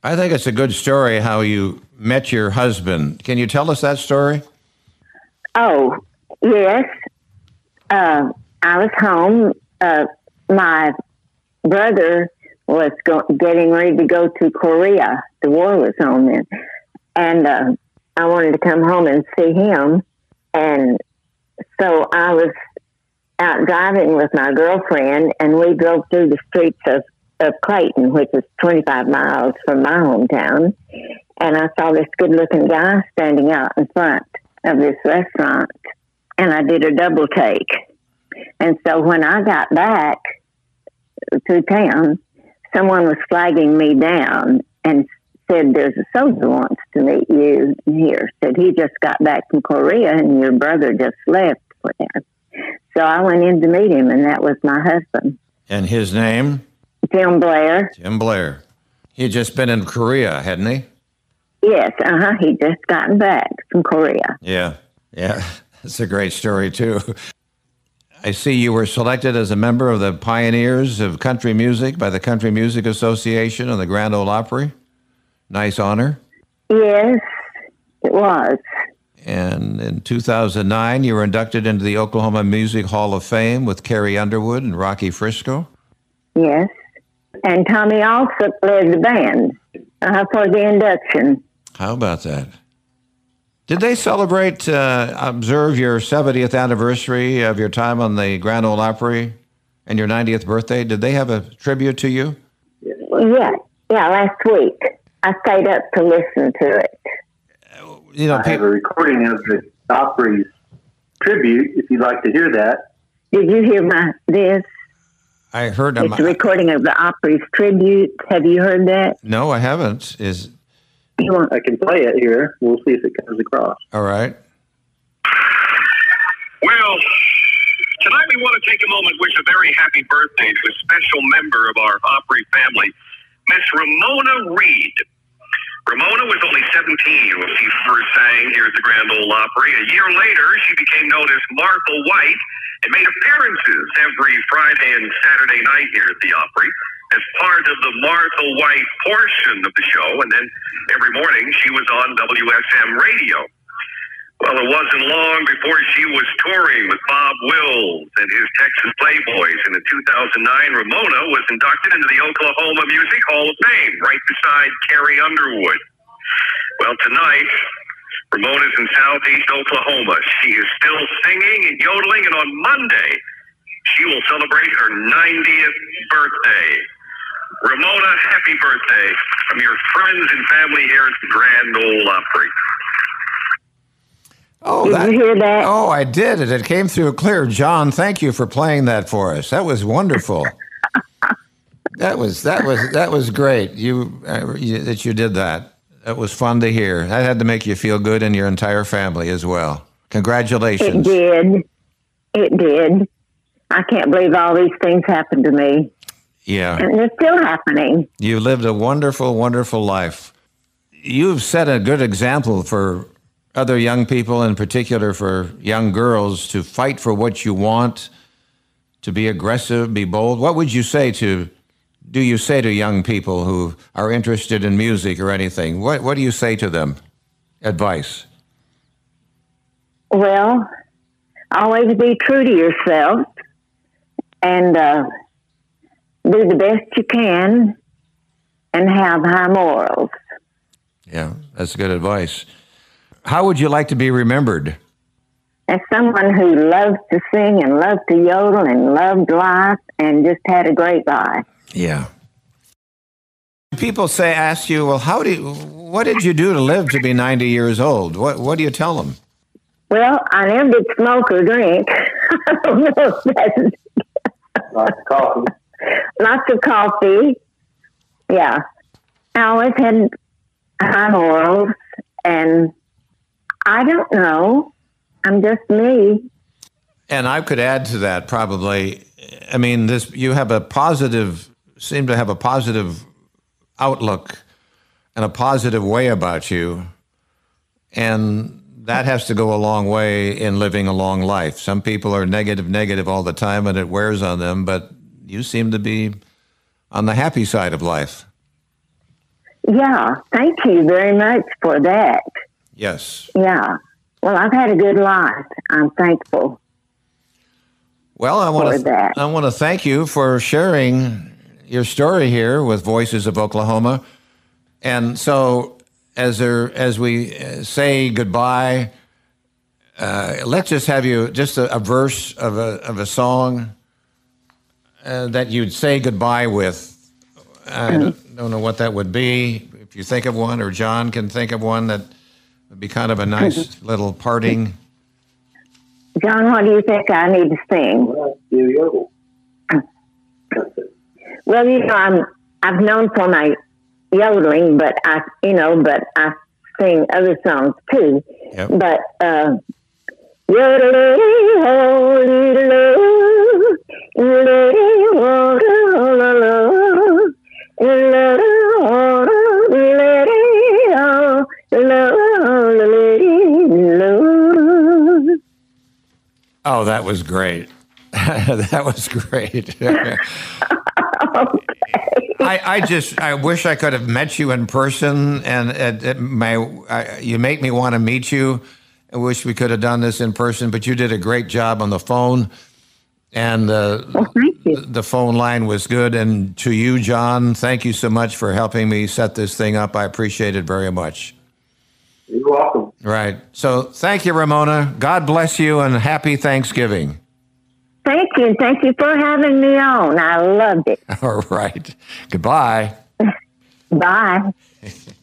I think it's a good story how you met your husband. Can you tell us that story? Oh, yes. I was home. My brother was getting ready to go to Korea. The war was on then. And I wanted to come home and see him. And so I was out driving with my girlfriend, and we drove through the streets of Clayton, which is 25 miles from my hometown. And I saw this good-looking guy standing out in front of this restaurant, and I did a double take. And so when I got back to town, someone was flagging me down and said, "There's a soldier wants to meet you here." Said he just got back from Korea and your brother just left for there. So I went in to meet him, and that was my husband. And his name? Tim Blair. Tim Blair. He'd just been in Korea, hadn't he? Yes, He'd just gotten back from Korea. Yeah. That's a great story, too. I see you were selected as a member of the Pioneers of Country Music by the Country Music Association of the Grand Ole Opry. Nice honor. Yes, it was. And in 2009, you were inducted into the Oklahoma Music Hall of Fame with Carrie Underwood and Rocky Frisco. Yes. And Tommy also led the band for the induction. How about that? Did they observe your 70th anniversary of your time on the Grand Ole Opry and your 90th birthday? Did they have a tribute to you? Yeah, last week. I stayed up to listen to it. I have a recording of the Opry's tribute, if you'd like to hear that. Did you hear this? I heard it's a recording of the Opry's tribute. Have you heard that? No, I haven't. I can play it here. We'll see if it comes across. All right. Well, tonight we want to take a moment and wish a very happy birthday to a special member of our Opry family, Miss Ramona Reed. Ramona was only 17 when she first sang here at the Grand Ole Opry. A year later, she became known as Martha White and made appearances every Friday and Saturday night here at the Opry as part of the Martha White portion of the show. And then every morning she was on WSM radio. Well, it wasn't long before she was touring with Bob Wills and his Texas Playboys. And in 2009, Ramona was inducted into the Oklahoma Music Hall of Fame, right beside Carrie Underwood. Well, tonight, Ramona's in Southeast Oklahoma. She is still singing and yodeling, and on Monday, she will celebrate her 90th birthday. Ramona, happy birthday from your friends and family here at the Grand Ole Opry. Oh, did you hear that? Oh, I did. It came through clear. John, thank you for playing that for us. That was wonderful. that was great. That you did that. That was fun to hear. That had to make you feel good and your entire family as well. Congratulations. It did. I can't believe all these things happened to me. Yeah. And they're still happening. You lived a wonderful, wonderful life. You've set a good example for other young people, in particular for young girls, to fight for what you want, to be aggressive, be bold. What would you say to young people who are interested in music or anything? What do you say to them? Advice? Well, always be true to yourself and do the best you can and have high morals. Yeah, that's good advice. How would you like to be remembered? As someone who loved to sing and loved to yodel and loved life and just had a great life. Yeah. People ask you, well, what did you do to live to be 90 years old? What do you tell them? Well, I never did smoke or drink. I don't know if that's... Lots of coffee. Lots of coffee. Yeah. I always had high morals, and I don't know. I'm just me. And I could add to that probably. I mean, you have seem to have a positive outlook and a positive way about you. And that has to go a long way in living a long life. Some people are negative all the time and it wears on them, but you seem to be on the happy side of life. Yeah, thank you very much for that. Yes. Yeah. Well, I've had a good life. I'm thankful. Well, I want to thank you for sharing your story here with Voices of Oklahoma. And so, as we say goodbye, let's just have you just a verse of a song that you'd say goodbye with. I don't know what that would be. If you think of one, or John can think of one, that would be kind of a nice little parting. John, what do you think I need to sing? Well, I've known for my yodeling, but I sing other songs too. Yep. But oh, that was great. That was great. I wish I could have met you in person, and you make me want to meet you. I wish we could have done this in person, but you did a great job on the phone, and thank you. The phone line was good. And to you, John, thank you so much for helping me set this thing up. I appreciate it very much. You're welcome. Right. So thank you, Ramona. God bless you, and happy Thanksgiving. Thank you. Thank you for having me on. I loved it. All right. Goodbye. Bye.